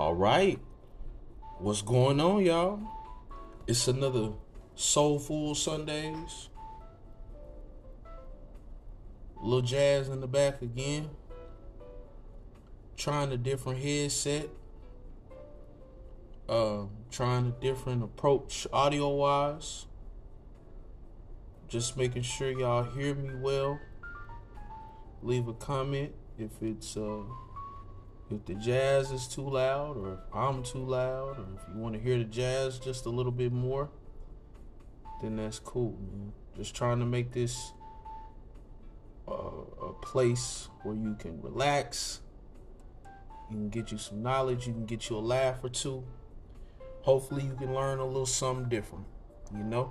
All right. What's going on, y'all? It's another Soulful Sundays. Lil Jazz in the back again. Trying a different headset. Trying a different approach audio-wise. Just making sure y'all hear me well. Leave a comment if the jazz is too loud, or if I'm too loud, or if you want to hear the jazz just a little bit more, then that's cool, man. Just trying to make this a place where you can relax. You can get you some knowledge. You can get you a laugh or two. Hopefully you can learn a little something different, you know?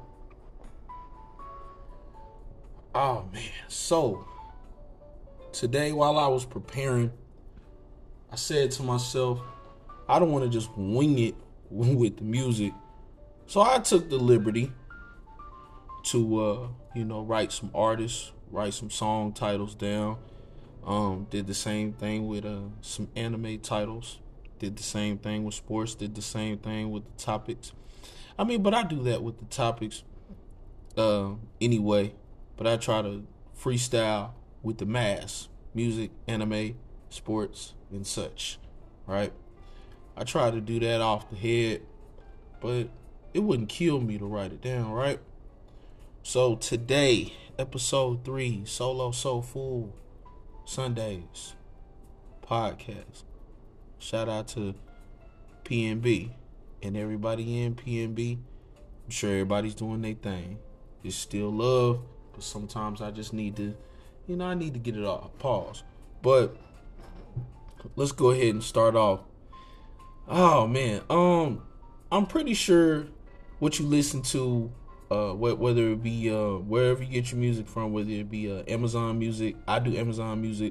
Oh, man. So, today while I was preparing, I said to myself, I don't want to just wing it with the music. So I took the liberty to, write some artists, write some song titles down. Did the same thing with some anime titles. Did the same thing with sports. Did the same thing with the topics. But I do that with the topics anyway. But I try to freestyle with the mass. Music, anime, sports, and such, right? I try to do that off the head, but it wouldn't kill me to write it down, right? So today, episode 3, Solo Soulful Sundays podcast. Shout out to PNB and everybody in PNB. I'm sure everybody's doing their thing. It's still love, but sometimes I just need to, I need to get it off. Pause. But let's go ahead and start off. Oh man, I'm pretty sure what you listen to, whether it be wherever you get your music from, whether it be Amazon Music. I do Amazon Music,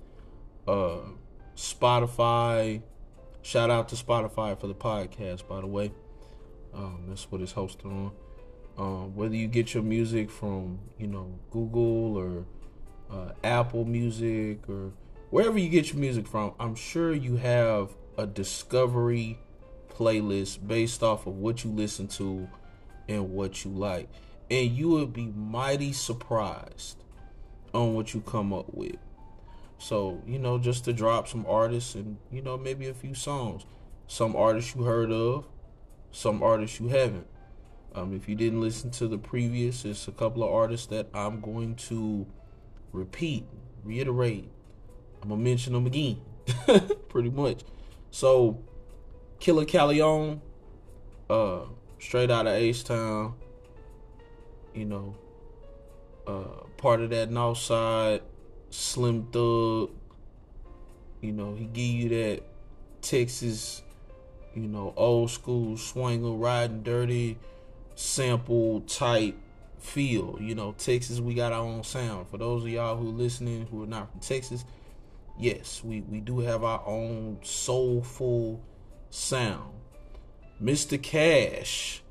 Spotify. Shout out to Spotify for the podcast, by the way. That's what it's hosted on. Whether you get your music from Google or Apple Music or wherever you get your music from, I'm sure you have a discovery playlist based off of what you listen to and what you like. And you would be mighty surprised on what you come up with. So, just to drop some artists and, maybe a few songs. Some artists you heard of, some artists you haven't. If you didn't listen to the previous, it's a couple of artists that I'm going to reiterate. I'm going to mention them again, pretty much. So, Killer Callejon, straight out of H-Town, part of that North Side, Slim Thug, he give you that Texas, old school swinger, riding dirty, sample type feel. Texas, we got our own sound. For those of y'all who listening who are not from Texas, yes, we do have our own soulful sound. Mr. Cash,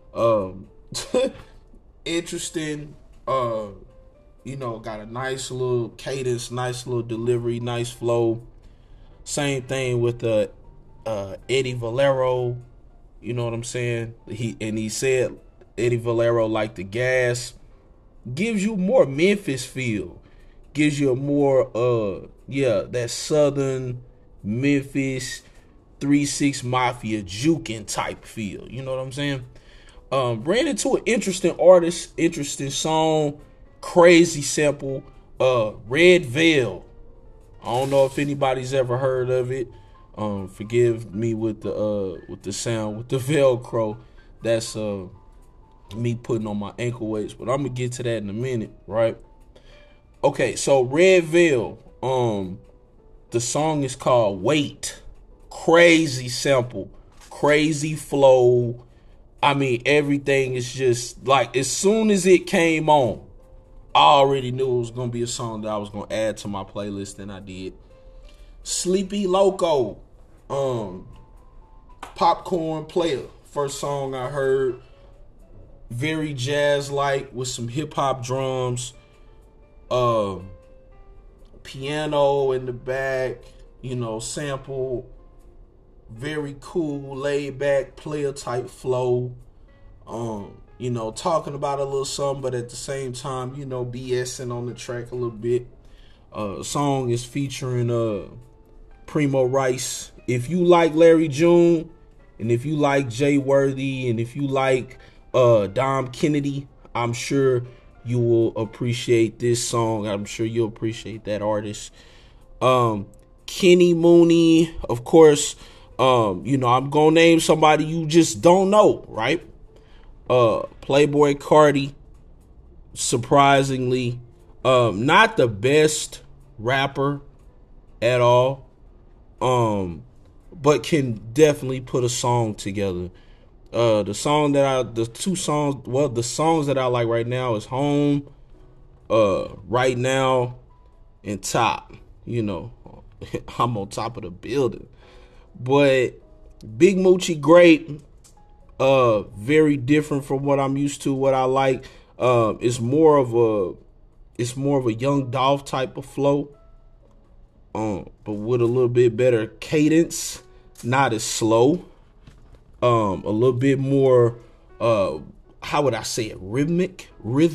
interesting, got a nice little cadence, nice little delivery, nice flow. Same thing with Eddie Valero, you know what I'm saying? He said Eddie Valero, like the gas, gives you more Memphis feel. Gives you a more, that southern Memphis 3-6 Mafia juking type feel. You know what I'm saying? Ran into an interesting artist, interesting song, crazy sample, Red Veil. I don't know if anybody's ever heard of it. Forgive me with the sound, with the Velcro. That's me putting on my ankle weights, but I'm gonna get to that in a minute, right? Okay, so Red Veil, the song is called Wait. Crazy sample, crazy flow. Everything is just like, as soon as it came on, I already knew it was going to be a song that I was going to add to my playlist, and I did. Sleepy Loco, Popcorn Player, first song I heard. Very jazz-like with some hip-hop drums. Piano in the back, sample Very cool, laid back, player type flow. Talking about a little something, but at the same time, BSing on the track a little bit. Song is featuring Primo Rice. If you like Larry June, and if you like Jay Worthy, and if you like Dom Kennedy, I'm sure you will appreciate this song. I'm sure you'll appreciate that artist. Kenny Mooney, of course. I'm gonna name somebody you just don't know, right? Playboy Carti, surprisingly, not the best rapper at all, but can definitely put a song together. The songs that I like right now is Home, Right Now, and Top. I'm on top of the building. But Big Moochie, great. Very different from what I'm used to. What I like, it's more of a Young Dolph type of flow, but with a little bit better cadence, not as slow. A little bit more, how would I say it? Rhythmic.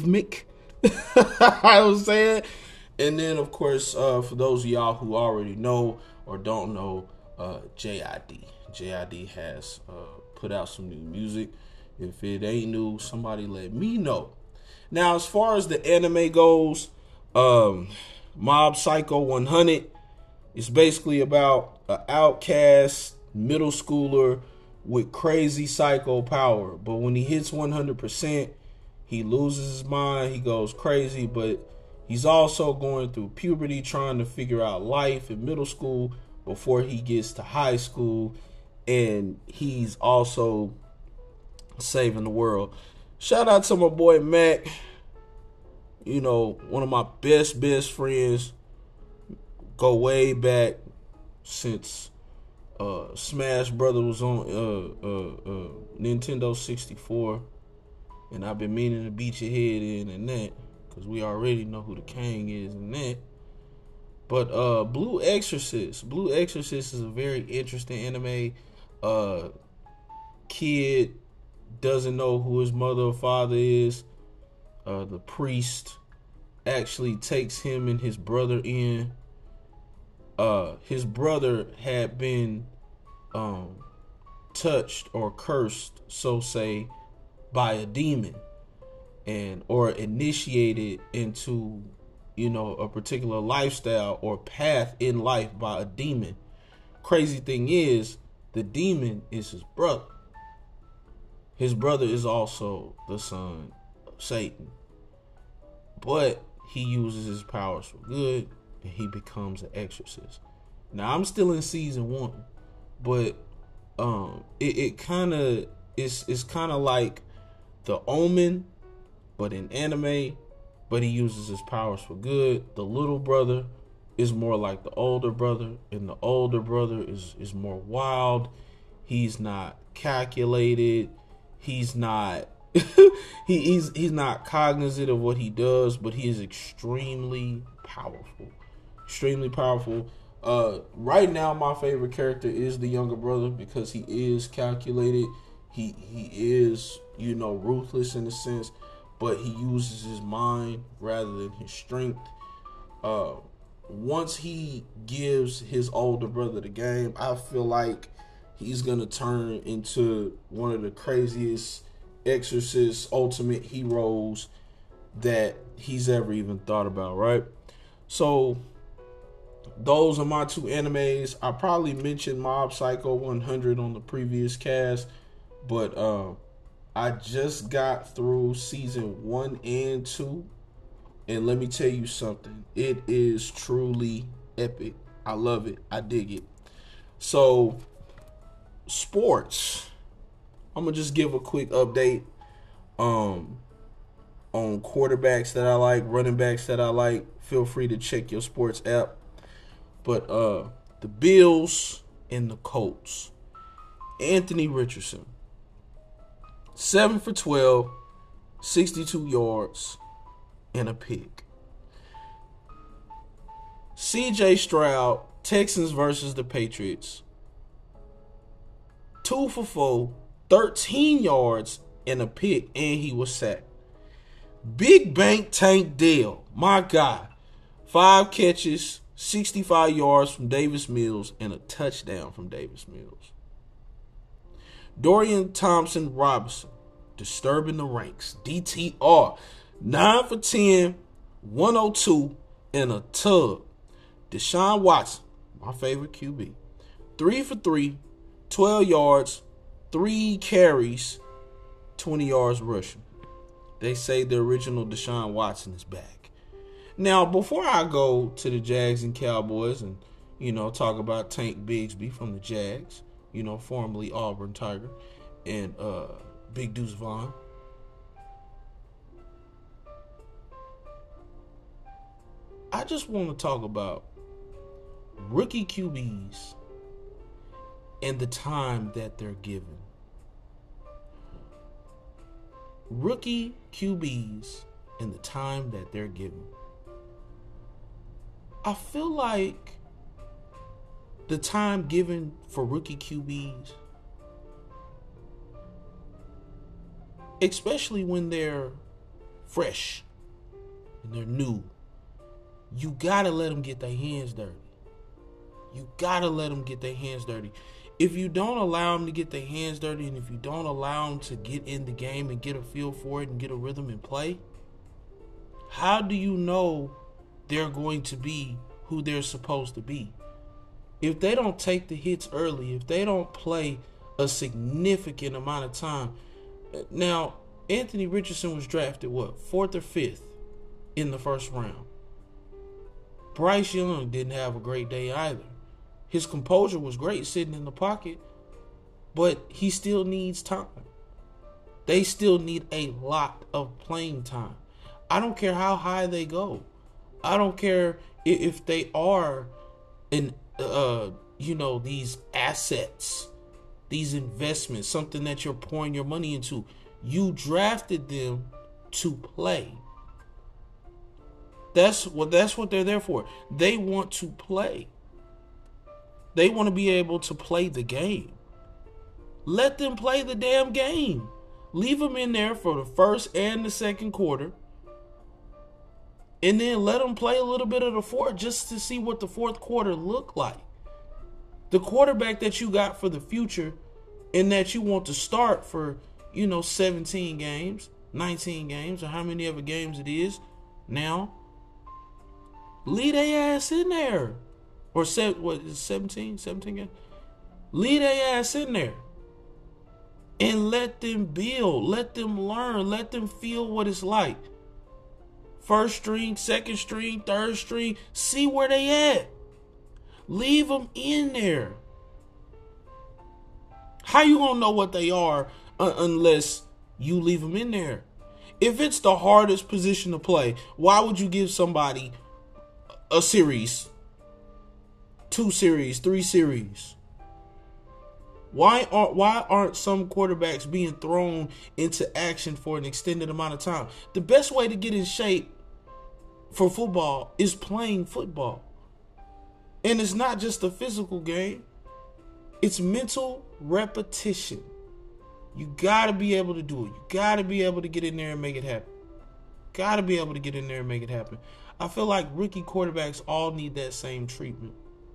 I was saying. And then, of course, for those of y'all who already know or don't know, JID. JID has put out some new music. If it ain't new, somebody let me know. Now, as far as the anime goes, Mob Psycho 100 is basically about an outcast middle schooler with crazy psycho power. But when he hits 100%, he loses his mind, he goes crazy, but he's also going through puberty, trying to figure out life in middle school before he gets to high school, and he's also saving the world. Shout out to my boy Mac, one of my best friends, go way back since Smash Brothers was on Nintendo 64, and I've been meaning to beat your head in that, because we already know who the king is in that. But Blue Exorcist is a very interesting anime. Kid doesn't know who his mother or father is. The priest actually takes him and his brother in. His brother had been touched or cursed, so say, by a demon, or initiated into a particular lifestyle or path in life by a demon. Crazy thing is, the demon is his brother. His brother is also the son of Satan, but he uses his powers for good, and he becomes an exorcist. Now, I'm still in season 1, but it's kind of like The Omen, but in anime. But he uses his powers for good. The little brother is more like the older brother, and the older brother is more wild. He's not calculated. He's not he's not cognizant of what he does, but he is extremely powerful. Extremely powerful. Right now, my favorite character is the younger brother, because he is calculated. He is, ruthless in a sense, but he uses his mind rather than his strength. Once he gives his older brother the game, I feel like he's going to turn into one of the craziest exorcist ultimate heroes that he's ever even thought about, right? So those are my two animes. I probably mentioned Mob Psycho 100 on the previous cast, but I just got through season 1 and 2, and let me tell you something. It is truly epic. I love it. I dig it. So, sports. I'm going to just give a quick update on quarterbacks that I like, running backs that I like. Feel free to check your sports app. But the Bills and the Colts. Anthony Richardson. 7 for 12, 62 yards, and a pick. CJ Stroud, Texans versus the Patriots. 2 for 4, 13 yards, and a pick, and he was sacked. Big Bank Tank Dell, my guy. 5 catches, 65 yards from Davis Mills, and a touchdown from Davis Mills. Dorian Thompson Robinson, disturbing the ranks. DTR, 9 for 10, 102, and a tug. Deshaun Watson, my favorite QB, 3 for 3, 12 yards, 3 carries, 20 yards rushing. They say the original Deshaun Watson is back. Now, before I go to the Jags and Cowboys and, talk about Tank Bigsby from the Jags, formerly Auburn Tiger, and Big Deuce Vaughn, I just want to talk about rookie QBs and the time that they're given. Rookie QBs and the time that they're given. I feel like the time given for rookie QBs, especially when they're fresh and they're new, you gotta let them get their hands dirty. You gotta let them get their hands dirty. If you don't allow them to get their hands dirty, and if you don't allow them to get in the game and get a feel for it and get a rhythm and play, how do you know they're going to be who they're supposed to be? If they don't take the hits early, if they don't play a significant amount of time. Now, Anthony Richardson was drafted, 4th or 5th in the first round. Bryce Young didn't have a great day either. His composure was great sitting in the pocket, but he still needs time. They still need a lot of playing time. I don't care how high they go. I don't care if they are these assets, these investments, something that you're pouring your money into. You drafted them to play. That's what they're there for. They want to play. They want to be able to play the game. Let them play the damn game. Leave them in there for the first and the second quarter. And then let them play a little bit of the fourth just to see what the fourth quarter looked like. The quarterback that you got for the future and that you want to start for, 17 games, 19 games, or how many other games it is now, lead their ass in there. Or 17 games? Lead their ass in there. And let them build. Let them learn. Let them feel what it's like. First string, second string, third string. See where they at. Leave them in there. How you gonna know what they are unless you leave them in there? If it's the hardest position to play, why would you give somebody a series, 2 series, 3 series? Why aren't some quarterbacks being thrown into action for an extended amount of time? The best way to get in shape for football is playing football. And it's not just a physical game. It's mental repetition. You got to be able to do it. You got to be able to get in there and make it happen. Got to be able to get in there and make it happen. I feel like rookie quarterbacks all need that same treatment.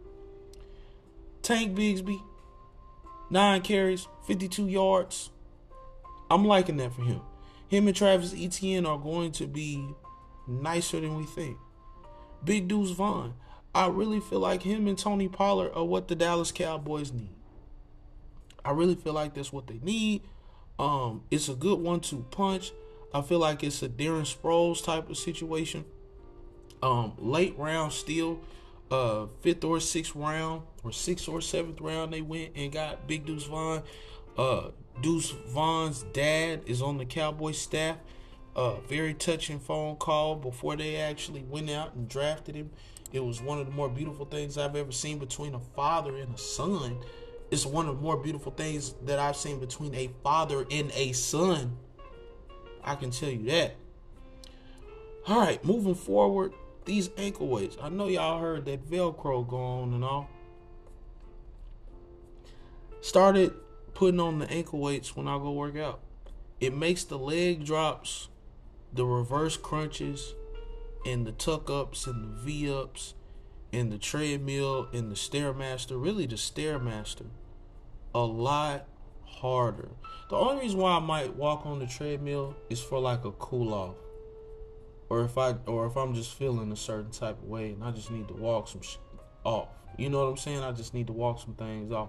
Tank Bigsby, 9 carries, 52 yards. I'm liking that for him. Him and Travis Etienne are going to be nicer than we think. Big Deuce Vaughn. I really feel like him and Tony Pollard are what the Dallas Cowboys need. I really feel like that's what they need. It's a good 1-2 punch. I feel like it's a Darren Sproles type of situation. Late round still, 5th or 6th round, or 6th or 7th round, they went and got Big Deuce Vaughn. Deuce Vaughn's dad is on the Cowboys staff. Very touching phone call before they actually went out and drafted him. It was one of the more beautiful things I've ever seen between a father and a son. It's one of the more beautiful things that I've seen between a father and a son. I can tell you that. All right, moving forward, these ankle weights. I know y'all heard that Velcro go on and all. Started putting on the ankle weights when I go work out. It makes the leg drops, the reverse crunches, and the tuck ups and the V ups and the treadmill and the Stairmaster, really the Stairmaster, a lot harder. The only reason why I might walk on the treadmill is for like a cool off, or if I'm just feeling a certain type of way and I just need to walk some shit off. You know what I'm saying? I just need to walk some things off.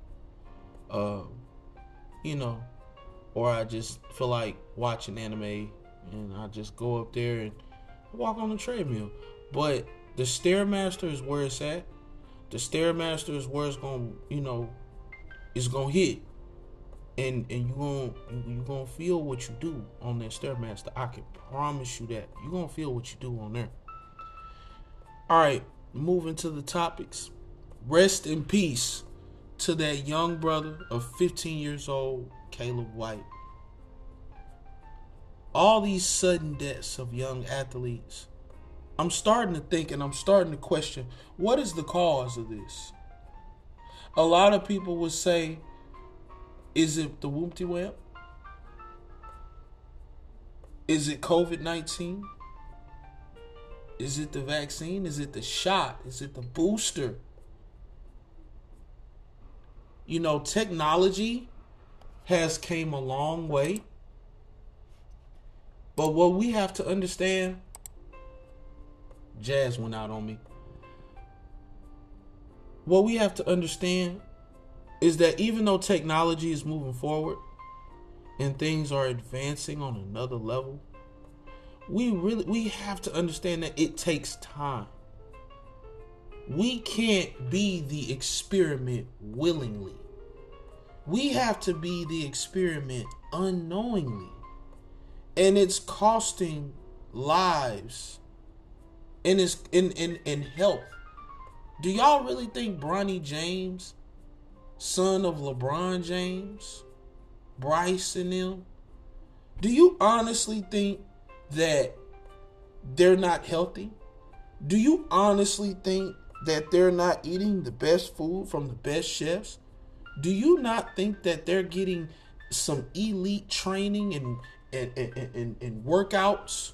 You know, or I just feel like watching anime and I just go up there and walk on the treadmill. But the Stairmaster is where it's at. The Stairmaster is where it's going, it's going to hit. And you gonna feel what you do on that Stairmaster. I can promise you that. You're going to feel what you do on there. All right, moving to the topics. Rest in peace to that young brother of 15 years old, Caleb White. All these sudden deaths of young athletes, I'm starting to think and I'm starting to question, what is the cause of this? A lot of people would say, is it the Whoopty Wham? Is it COVID-19? Is it the vaccine? Is it the shot? Is it the booster? Technology has came a long way. But what we have to understand, Jazz went out on me. What we have to understand is that even though technology is moving forward and things are advancing on another level, we have to understand that it takes time. We can't be the experiment willingly. We have to be the experiment unknowingly. And it's costing lives. And it's in health. Do y'all really think Bronny James, son of LeBron James, Bryce and them, do you honestly think that they're not healthy? Do you honestly think that they're not eating the best food from the best chefs? Do you not think that they're getting some elite training and workouts?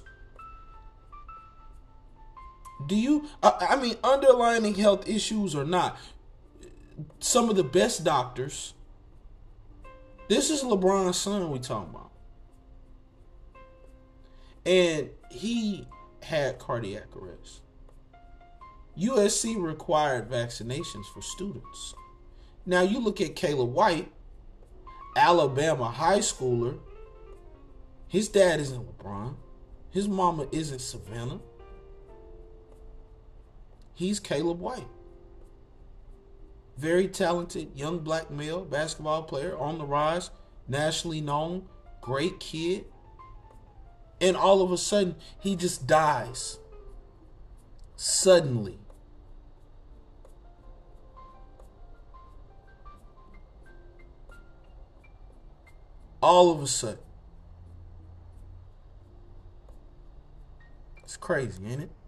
Do you, underlying health issues or not, some of the best doctors, this is LeBron's son we talking about. And he had cardiac arrest. USC required vaccinations for students. Now you look at Caleb White, Alabama high schooler. His dad isn't LeBron. His mama isn't Savannah. He's Caleb White. Very talented young black male basketball player on the rise, nationally known, great kid. And all of a sudden, he just dies. Suddenly. All of a sudden. It's crazy, ain't it?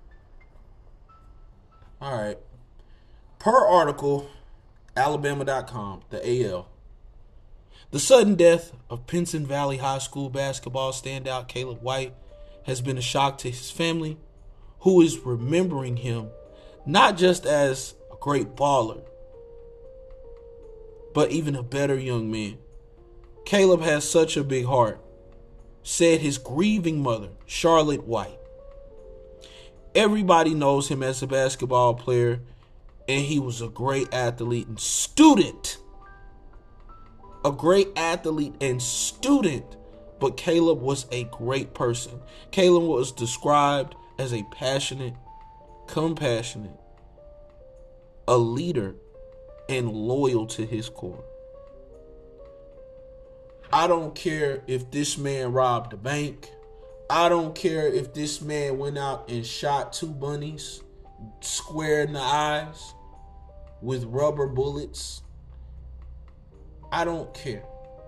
All right. Per article, Alabama.com, the AL. The sudden death of Pinson Valley High School basketball standout Caleb White has been a shock to his family, who is remembering him not just as a great baller, but even a better young man. Caleb has such a big heart, said his grieving mother, Charlotte White. Everybody knows him as a basketball player, and he was a great athlete and student. A great athlete and student, but Caleb was a great person. Caleb was described as a passionate, compassionate, a leader, and loyal to his core. I don't care if this man robbed a bank. I don't care if this man went out and shot two bunnies square in the eyes with rubber bullets. I don't care.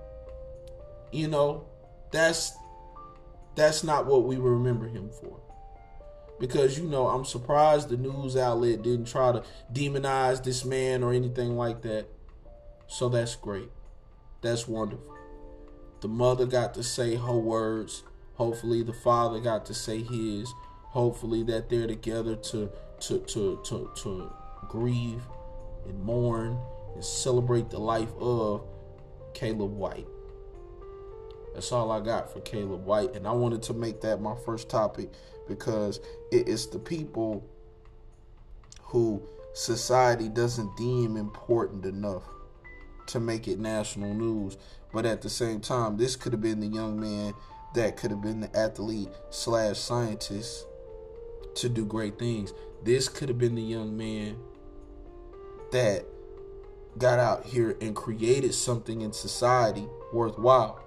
That's not what we remember him for. Because, I'm surprised the news outlet didn't try to demonize this man or anything like that. So that's great. That's wonderful. The mother got to say her words. Hopefully the father got to say his. Hopefully that they're together to grieve and mourn and celebrate the life of Caleb White. That's all I got for Caleb White. And I wanted to make that my first topic because it is the people who society doesn't deem important enough to make it national news. But at the same time, this could have been the young man that could have been the athlete / scientist to do great things. This could have been the young man that got out here and created something in society worthwhile.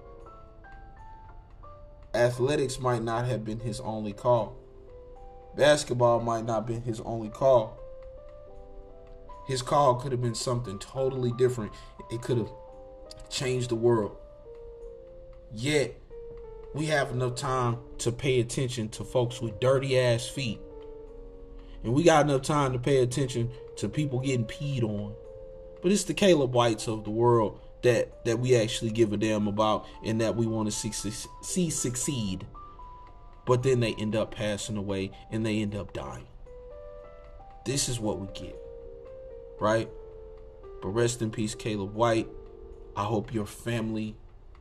Athletics might not have been his only call. Basketball might not have been his only call. His call could have been something totally different. It could have changed the world. Yet, we have enough time to pay attention to folks with dirty ass feet. And we got enough time to pay attention to people getting peed on. But it's the Caleb Whites of the world that we actually give a damn about and that we want to see succeed. But then they end up passing away and they end up dying. This is what we get. Right? But rest in peace, Caleb White. I hope your family,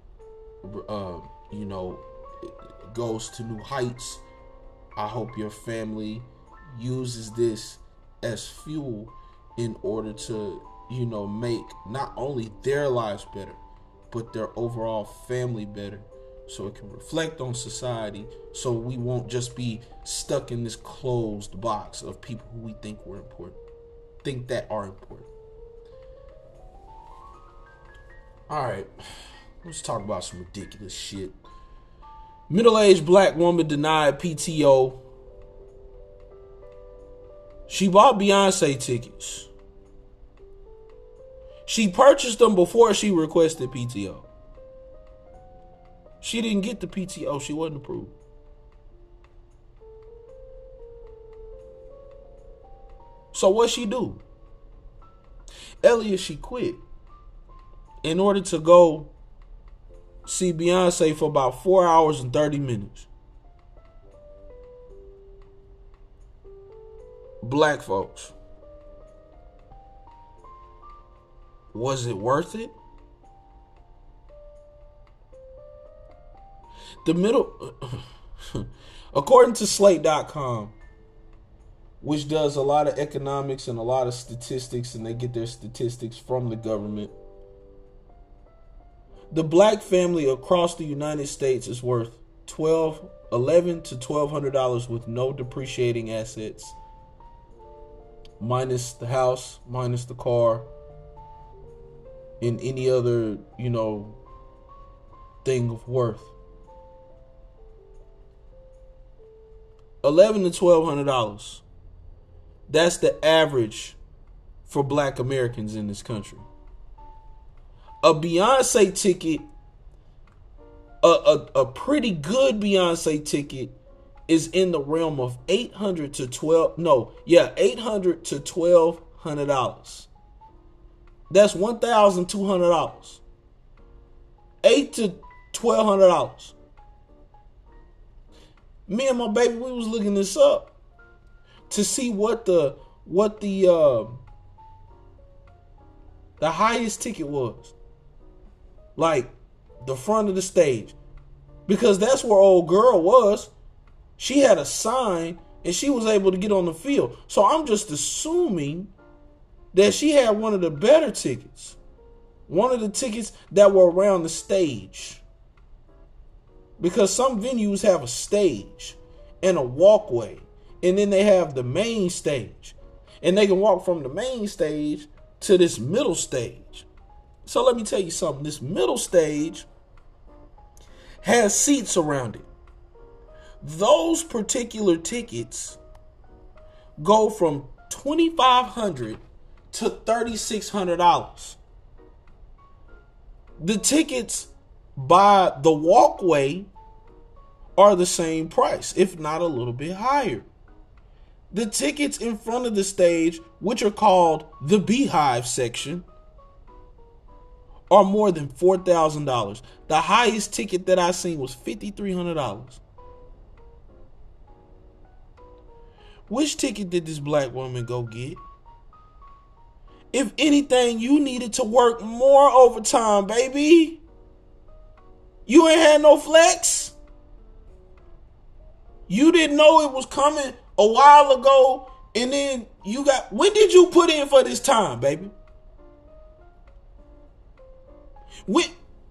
goes to new heights. I hope your family uses this as fuel in order to, make not only their lives better, but their overall family better. So it can reflect on society. So we won't just be stuck in this closed box of people who we think are important. All right, let's talk about some ridiculous shit. Middle-aged black woman denied PTO. She bought Beyonce tickets. She purchased them before she requested PTO. She didn't get the PTO. She wasn't approved. So what she do? Elliot, she quit in order to go see Beyonce for about 4 hours and 30 minutes. Black folks, was it worth it? According to Slate.com, which does a lot of economics and a lot of statistics, and they get their statistics from the government, the black family across the United States is worth $1,100 to $1,200 with no depreciating assets, minus the house, minus the car, and any other, thing of worth. $1,100 to $1,200. That's the average for black Americans in this country. A Beyonce ticket, a pretty good Beyonce ticket, is in the realm of $800 to $1,200. That's $1,200. $800 to $1,200. Me and my baby, we was looking this up to see what the highest ticket was. Like the front of the stage. Because that's where old girl was. She had a sign and she was able to get on the field. So I'm just assuming that she had one of the better tickets. One of the tickets that were around the stage. Because some venues have a stage and a walkway. And then they have the main stage. And they can walk from the main stage to this middle stage. So let me tell you something. This middle stage has seats around it. Those particular tickets go from $2,500 to $3,600. The tickets by the walkway are the same price, if not a little bit higher. The tickets in front of the stage, which are called the Beehive section, are more than $4,000. The highest ticket that I seen was $5,300. Which ticket did this black woman go get? If anything, you needed to work more overtime, baby. You ain't had no flex. You didn't know it was coming a while ago, and then you got... When did you put in for this time, baby? When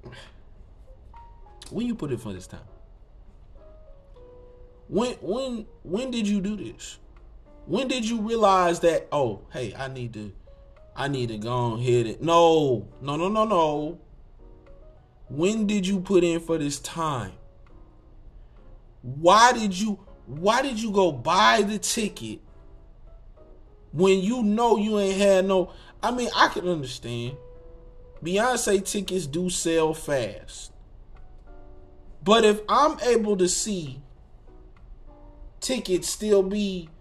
you put in for this time? When did you do this? When did you realize that, oh, hey, I need to go ahead and... No. When did you put in for this time? Why did you go buy the ticket when you know you ain't had no... I mean, I can understand. Beyonce tickets do sell fast. But if I'm able to see tickets still be,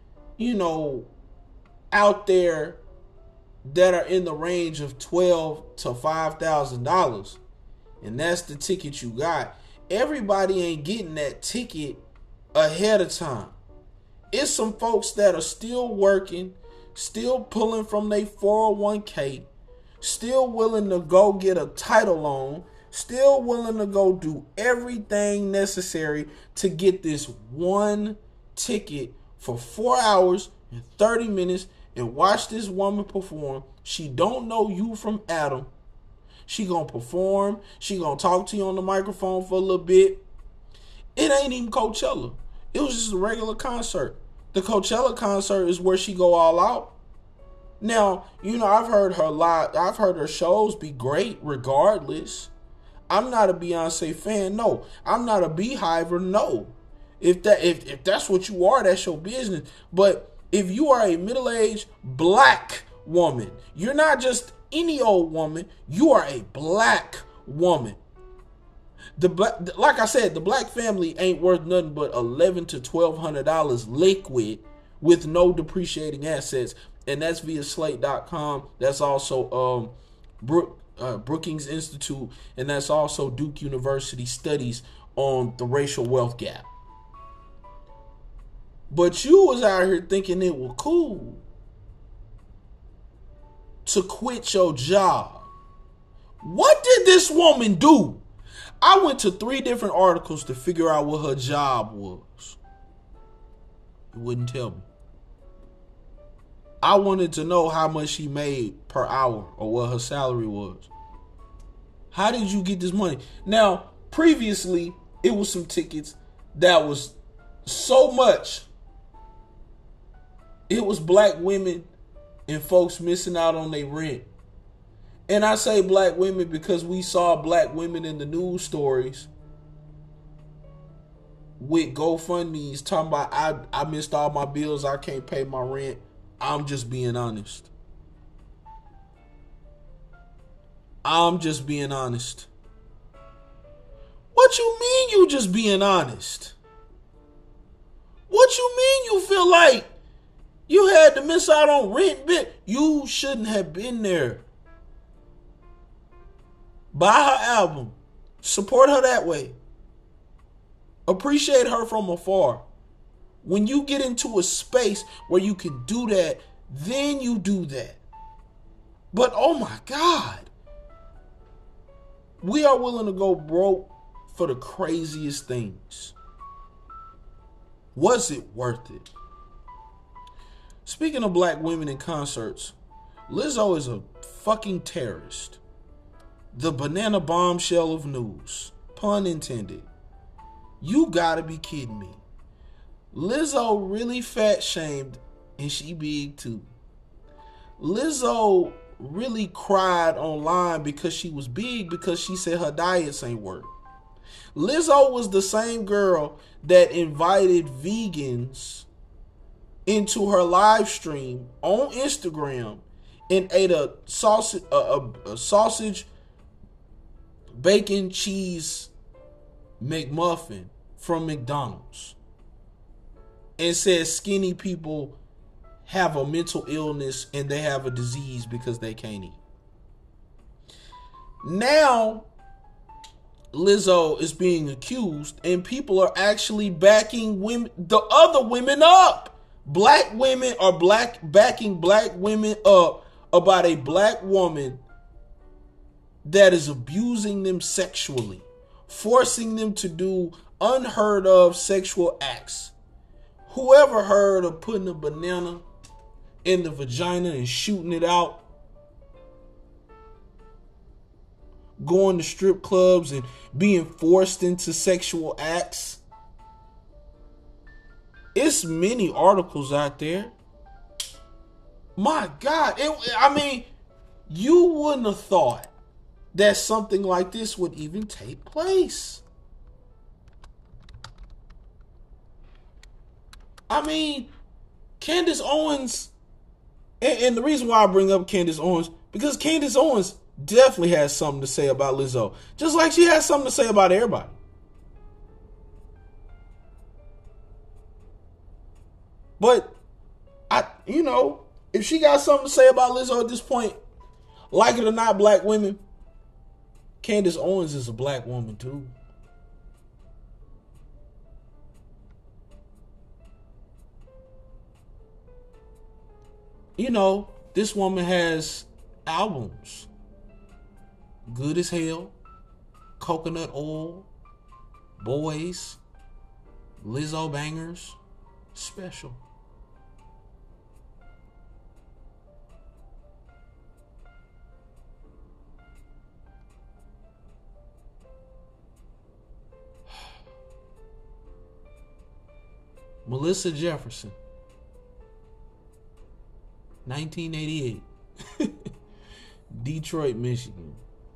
out there that are in the range of $12,000 to $5,000, and that's the ticket you got, everybody ain't getting that ticket ahead of time. It's some folks that are still working, still pulling from their 401k, still willing to go get a title loan, still willing to go do everything necessary to get this one ticket for 4 hours and 30 minutes and watch this woman perform. She don't know you from Adam. She gonna perform. She gonna talk to you on the microphone for a little bit. It ain't even Coachella. It was just a regular concert. The Coachella concert is where she go all out. Now, I've heard her shows be great regardless. I'm not a Beyonce fan, no. I'm not a beehiver, no. If that's what you are, that's your business. But if you are a middle-aged black woman, you're not just any old woman, you are a black woman. Like I said, the black family ain't worth nothing but $1,100 to $1,200 liquid with no depreciating assets. And that's via Slate.com. That's also Brookings Institute. And that's also Duke University studies on the racial wealth gap. But you was out here thinking it was cool to quit your job. What did this woman do? I went to 3 different articles to figure out what her job was. It wouldn't tell me. I wanted to know how much she made per hour or what her salary was. How did you get this money? Now, previously, it was some tickets that was so much. It was black women and folks missing out on their rent. And I say black women because we saw black women in the news stories with GoFundMe's talking about, I missed all my bills, I can't pay my rent. I'm just being honest. I'm just being honest. What you mean you just being honest? What you mean you feel like you had to miss out on rent? You shouldn't have been there. Buy her album. Support her that way. Appreciate her from afar. When you get into a space where you can do that, then you do that. But oh my God, we are willing to go broke for the craziest things. Was it worth it? Speaking of black women in concerts, Lizzo is a fucking terrorist. The banana bombshell of news. Pun intended. You gotta be kidding me. Lizzo really fat shamed and she big too. Lizzo really cried online because she was big because she said her diets ain't work. Lizzo was the same girl that invited vegans into her live stream on Instagram and ate a sausage bacon cheese McMuffin from McDonald's and said skinny people have a mental illness and they have a disease because they can't eat. Now Lizzo is being accused, and people are actually backing women, the other women up. Black women are backing black women up about a black woman that is abusing them sexually, forcing them to do unheard of sexual acts. Whoever heard of putting a banana in the vagina and shooting it out? Going to strip clubs and being forced into sexual acts? It's many articles out there. My God. You wouldn't have thought that something like this would even take place. Candace Owens, and the reason why I bring up Candace Owens, because Candace Owens definitely has something to say about Lizzo, just like she has something to say about everybody. But if she got something to say about Lizzo at this point, like it or not, black women, Candace Owens is a black woman too. This woman has albums. Good as Hell, Coconut Oil, Boys, Lizzo Bangers, Special. Melissa Jefferson, 1988, Detroit, Michigan.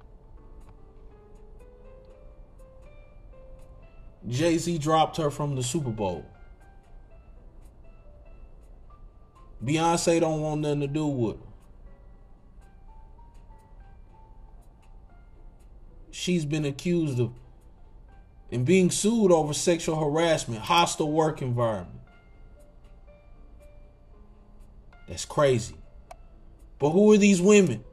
Jay-Z dropped her from the Super Bowl. Beyonce don't want nothing to do with her. She's been accused of and being sued over sexual harassment, hostile work environment. That's crazy. But who are these women?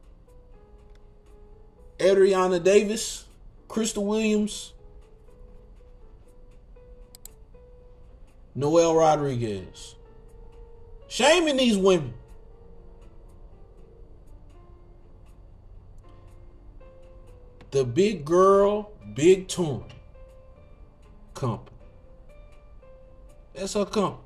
Adriana Davis, Crystal Williams, Noel Rodriguez. Shaming these women. The Big Girl, Big Touring company. That's her company.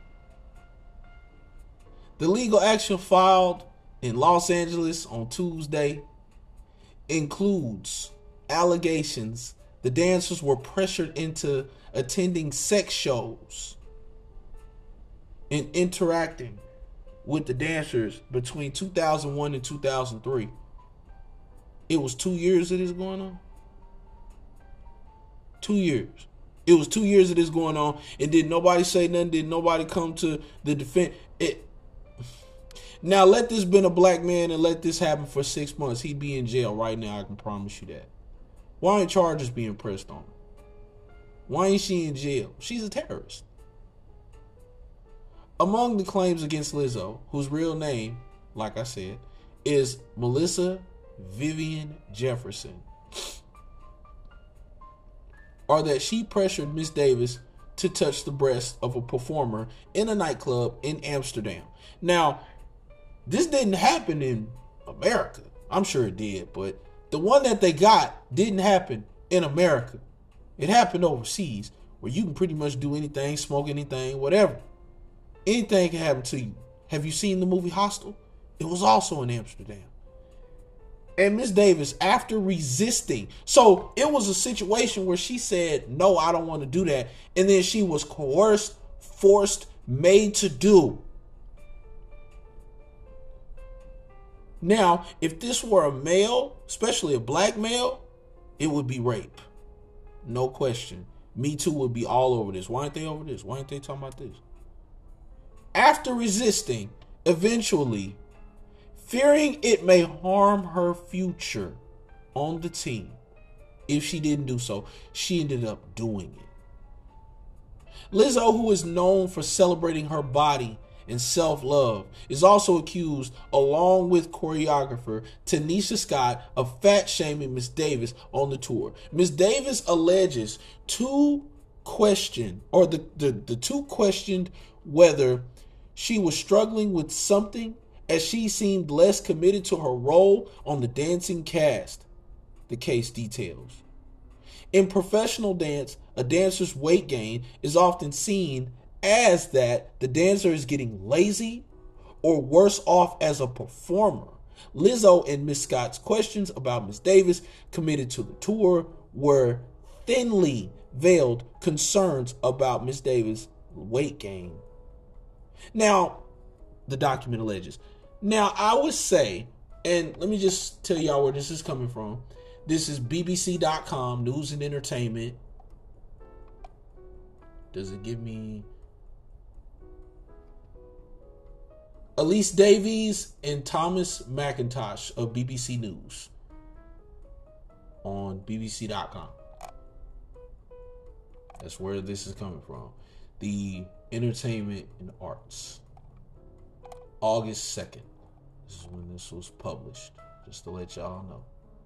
The legal action filed in Los Angeles on Tuesday includes allegations the dancers were pressured into attending sex shows and interacting with the dancers between 2001 and 2003. It was 2 years that is going on. 2 years. It was 2 years of this going on, and did nobody say nothing? Did nobody come to the defense? Now, let this been a black man and let this happen for 6 months. He'd be in jail right now, I can promise you that. Why aren't charges being pressed on her? Why ain't she in jail? She's a terrorist. Among the claims against Lizzo, whose real name, like I said, is Melissa Vivian Jefferson, are that she pressured Miss Davis to touch the breast of a performer in a nightclub in Amsterdam. Now, this didn't happen in America. I'm sure it did, but the one that they got didn't happen in America. It happened overseas, where you can pretty much do anything, smoke anything, whatever. Anything can happen to you. Have you seen the movie Hostel? It was also in Amsterdam. And Miss Davis, after resisting, so it was a situation where she said, no, I don't want to do that. And then she was coerced, forced, made to do. Now, if this were a male, especially a black male, it would be rape. No question. Me Too would be all over this. Why aren't they over this? Why aren't they talking about this? After resisting, eventually, fearing it may harm her future on the team, if she didn't do so, she ended up doing it. Lizzo, who is known for celebrating her body and self-love, is also accused, along with choreographer Tanisha Scott, of fat-shaming Miss Davis on the tour. Miss Davis alleges the two questioned whether she was struggling with something, as she seemed less committed to her role on the dancing cast, the case details. In professional dance, a dancer's weight gain is often seen as that the dancer is getting lazy or worse off as a performer. Lizzo and Miss Scott's questions about Miss Davis committed to the tour were thinly veiled concerns about Miss Davis' weight gain. Now, the document alleges. Now, I would say, and let me just tell y'all where this is coming from. This is BBC.com, News and Entertainment. Does it give me... Elise Davies and Thomas McIntosh of BBC News on BBC.com. That's where this is coming from. The Entertainment and Arts. August 2nd. This is when this was published. Just to let y'all know.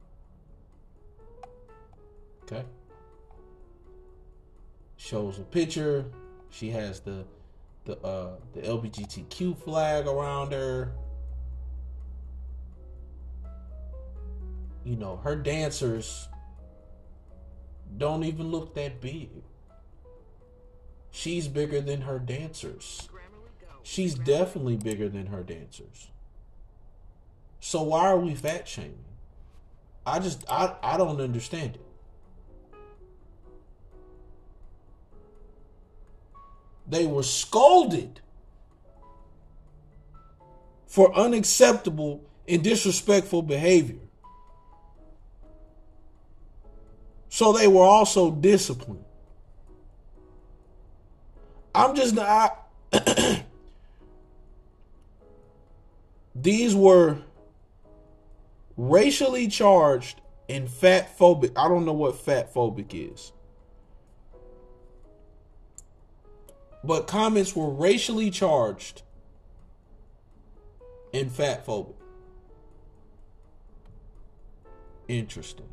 Okay. Shows a picture. She has the LGBTQ flag around her. You know, her dancers don't even look that big. She's bigger than her dancers. She's definitely bigger than her dancers. So why are we fat shaming? I don't understand it. They were scolded for unacceptable and disrespectful behavior. So they were also disciplined. I'm just not. These were racially charged and fat phobic. I don't know what fat phobic is. But comments were racially charged and fat phobic. Interesting.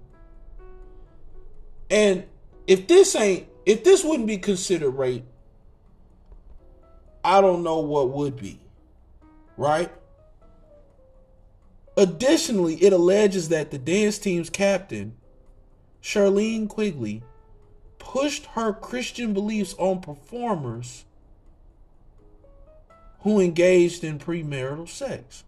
And if this wouldn't be considered rape, I don't know what would be. Right? Additionally, it alleges that the dance team's captain, Charlene Quigley, pushed her Christian beliefs on performers who engaged in premarital sex.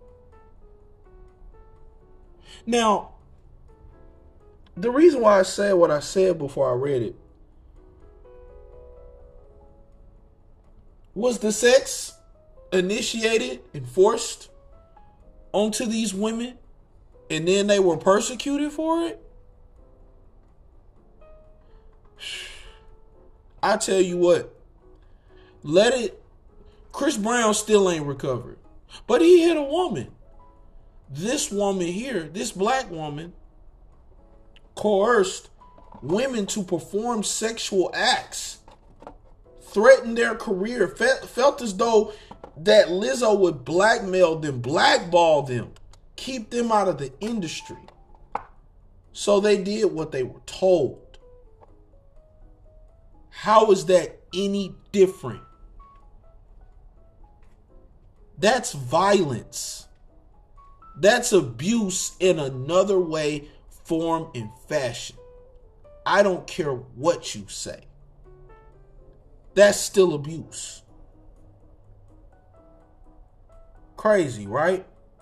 Now, the reason why I said what I said before I read it was the sex initiated and forced onto these women, and then they were persecuted for it. I tell you what, Chris Brown still ain't recovered, but he hit a woman. This woman here, this black woman, coerced women to perform sexual acts, threatened their career, felt as though that Lizzo would blackmail them, blackball them, keep them out of the industry. So they did what they were told. How is that any different? That's violence. That's abuse in another way, form, and fashion. I don't care what you say. That's still abuse. Crazy, right?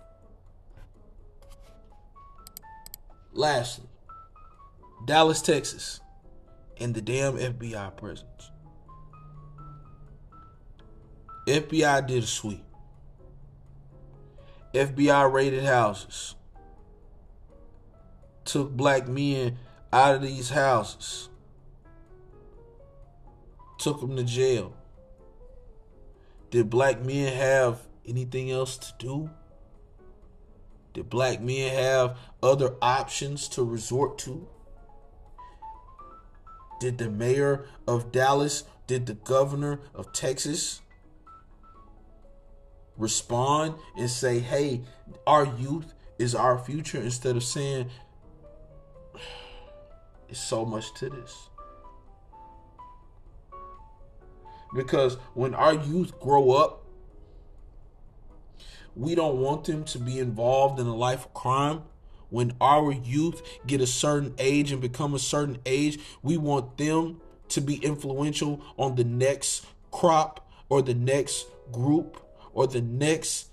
Lastly, Dallas, Texas, and the damn FBI presence. FBI did a sweep. FBI raided houses. Took black men out of these houses. Took them to jail. Did black men have anything else to do? Did black men have other options to resort to? Did the mayor of Dallas, did the governor of Texas respond and say, hey, our youth is our future, instead of saying, it's so much to this. Because when our youth grow up, we don't want them to be involved in a life of crime. When our youth get a certain age and become a certain age, we want them to be influential on the next crop or the next group or the next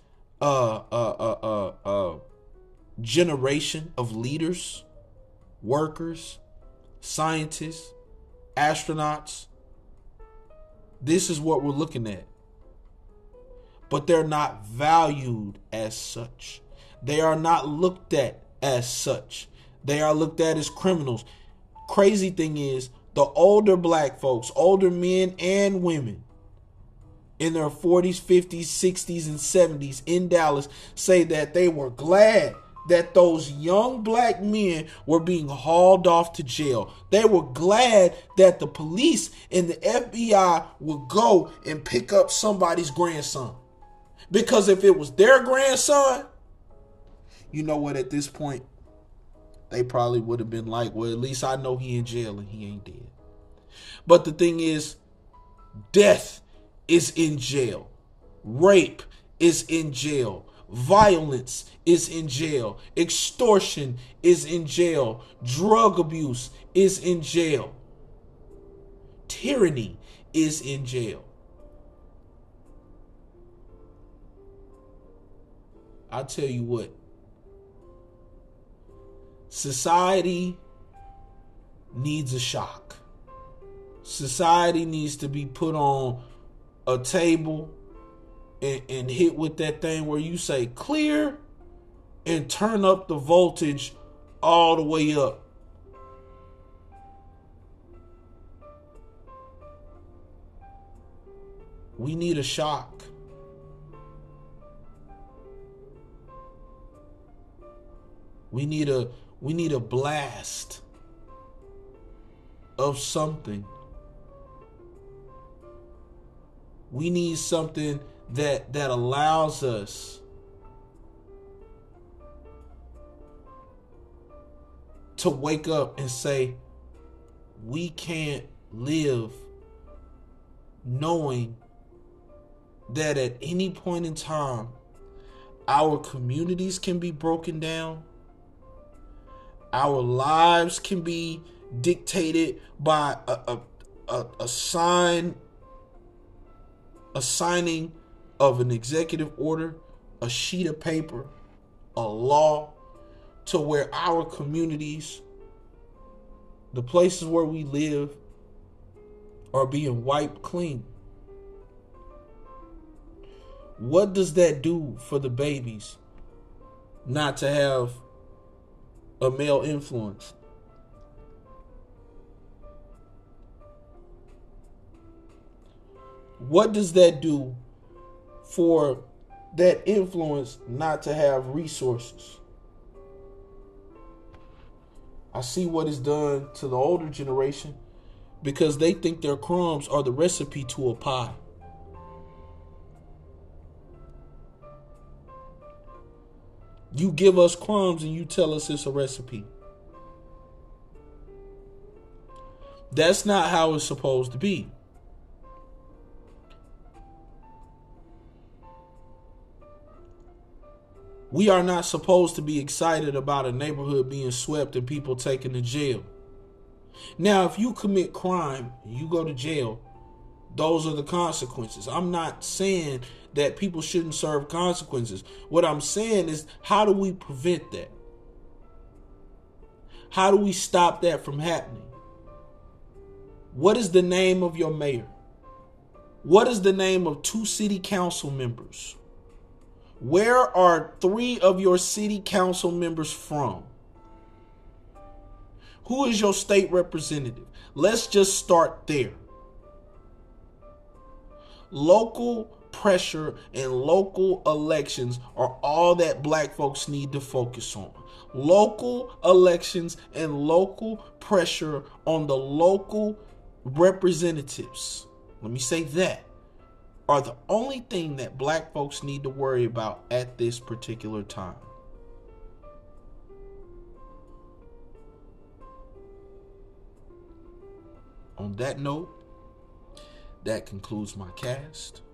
generation of leaders, workers, scientists, astronauts. This is what we're looking at. But they're not valued as such. They are not looked at as such. They are looked at as criminals. Crazy thing is, the older black folks, older men and women in their 40s, 50s, 60s, and 70s in Dallas say that they were glad that those young black men were being hauled off to jail. They were glad that the police and the FBI would go and pick up somebody's grandson. Because if it was their grandson, you know what, at this point, they probably would have been like, well, at least I know he in jail and he ain't dead. But the thing is, death is in jail. Rape is in jail. Violence is in jail. Extortion is in jail. Drug abuse is in jail. Tyranny is in jail. I tell you what, society needs a shock. Society needs to be put on a table and hit with that thing where you say clear and turn up the voltage all the way up. We need a shock. We need a blast of something. We need something that allows us to wake up and say, we can't live knowing that at any point in time, our communities can be broken down. Our lives can be dictated by a signing of an executive order, a sheet of paper, a law, to where our communities, the places where we live, are being wiped clean. What does that do for the babies not to have a male influence? What does that do for that influence not to have resources? I see what is done to the older generation because they think their crumbs are the recipe to a pie. You give us crumbs and you tell us it's a recipe. That's not how it's supposed to be. We are not supposed to be excited about a neighborhood being swept and people taken to jail. Now, if you commit crime, you go to jail, those are the consequences. I'm not saying that people shouldn't serve consequences. What I'm saying is, how do we prevent that? How do we stop that from happening? What is the name of your mayor? What is the name of 2 city council members? Where are 3 of your city council members from? Who is your state representative? Let's just start there. Local pressure and local elections are all that black folks need to focus on. Local elections and local pressure on the local representatives. Let me say that. are the only thing that black folks need to worry about at this particular time. On that note, that concludes my cast.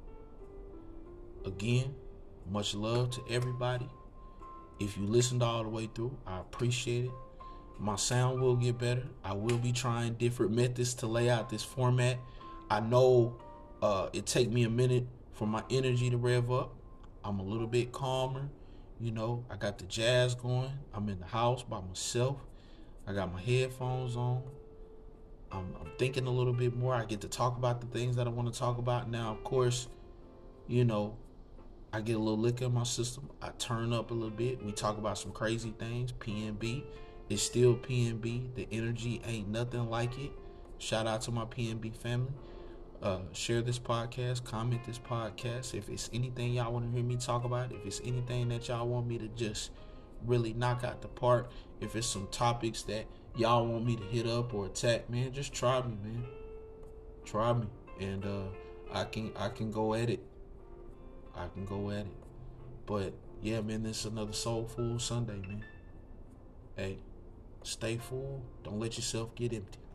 Again, much love to everybody. If you listened all the way through, I appreciate it. My sound will get better. I will be trying different methods to lay out this format. I know it take me a minute for my energy to rev up. I'm a little bit calmer. You know, I got the jazz going. I'm in the house by myself. I got my headphones on. I'm thinking a little bit more. I get to talk about the things that I want to talk about. Now, of course, you know, I get a little liquor in my system. I turn up a little bit. We talk about some crazy things. PNB. It's still PNB. The energy ain't nothing like it. Shout out to my PNB family. Share this podcast. Comment this podcast. If it's anything y'all want to hear me talk about, if it's anything that y'all want me to just really knock out the park, if it's some topics that y'all want me to hit up or attack, man, just try me, man. Try me. And I can go at it. I can go at it. But yeah, man, this is another Soulful Sunday, man. Hey, stay full. Don't let yourself get empty.